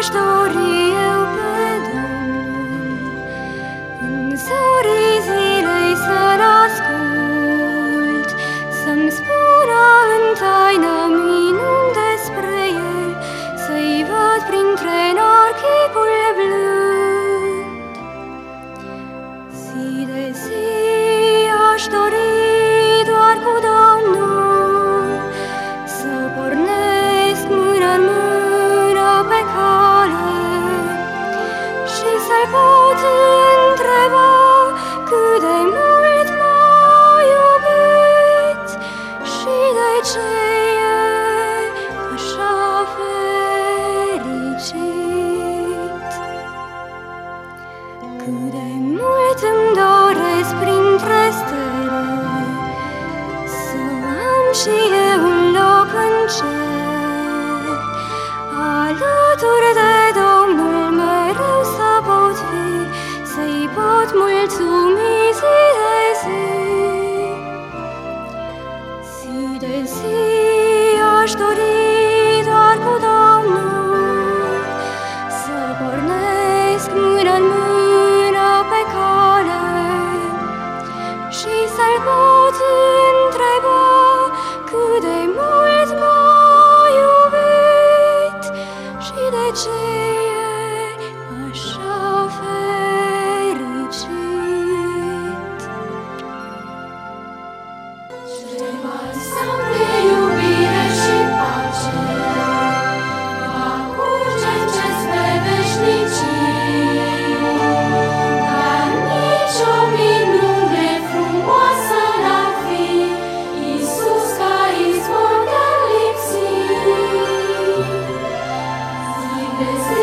aș dori eu pe Domnul, în zorii zilei să-L ascult, să-mi spună în taină minuni despre El, să-i văd printre nori chipul blând. Zi de zi aș dori doar cu Domnul să pornesc mână-n mână pe cale și să-L pot întreba cât de mult m-a iubit și de ce e așa fericit. Cât de mult îmi doresc printre stele să am și eu un loc în cer, alături de Domnul mereu să pot fi, să-i pot mulțumi zi de zi. Zi de zi aș dori doar cu Domnul să pornesc mână-n mână pe cale și să-L pot întreba cât de mult m-a iubit și de ce e așa fericit. Ce mă înseamnă iubire și pace, va curge în spre veșnicii, dar nicio minune frumoasă n-ar fi Iisus ca izvor de-ar lipsi. Zi de zi